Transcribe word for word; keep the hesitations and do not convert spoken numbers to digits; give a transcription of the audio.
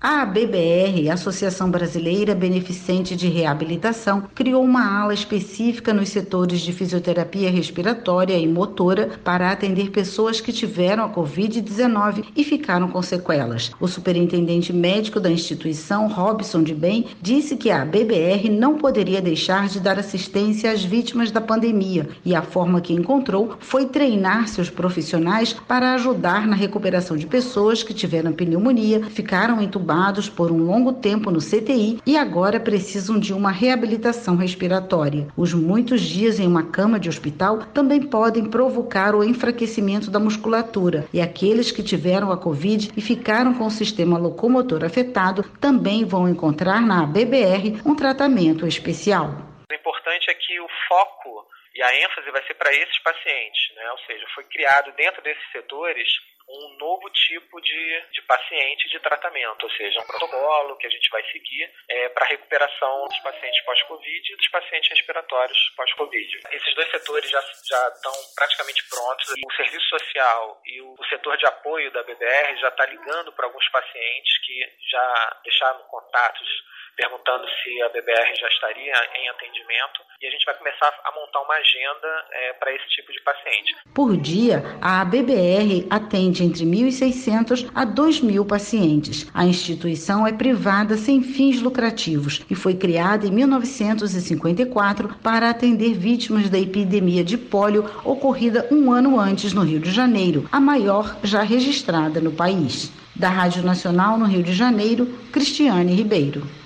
A A B B R, Associação Brasileira Beneficente de Reabilitação, criou uma ala específica nos setores de fisioterapia respiratória e motora para atender pessoas que tiveram a covid dezenove e ficaram com sequelas. O superintendente médico da instituição, Robson de Bem, disse que a A B B R não poderia deixar de dar assistência às vítimas da pandemia e a forma que encontrou foi treinar seus profissionais para ajudar na recuperação de pessoas que tiveram pneumonia, ficaram entubadas por um longo tempo no C T I e agora precisam de uma reabilitação respiratória. Os muitos dias em uma cama de hospital também podem provocar o enfraquecimento da musculatura e aqueles que tiveram a Covid e ficaram com o sistema locomotor afetado também vão encontrar na A B B R um tratamento especial. O importante é que o foco e a ênfase vai ser para esses pacientes, né? Ou seja, foi criado dentro desses setores um novo tipo de, de paciente de tratamento, ou seja, um protocolo que a gente vai seguir é, para a recuperação dos pacientes pós-Covid e dos pacientes respiratórios pós-Covid. Esses dois setores já, já estão praticamente prontos. O serviço social e o, o setor de apoio da A B B R já está ligando para alguns pacientes que já deixaram contatos perguntando se a A B B R já estaria em atendimento e a gente vai começar a montar uma agenda é, para esse tipo de paciente. Por dia, a A B B R atende entre mil e seiscentos a dois mil pacientes. A instituição é privada sem fins lucrativos e foi criada em mil novecentos e cinquenta e quatro para atender vítimas da epidemia de pólio ocorrida um ano antes no Rio de Janeiro, a maior já registrada no país. Da Rádio Nacional no Rio de Janeiro, Cristiane Ribeiro.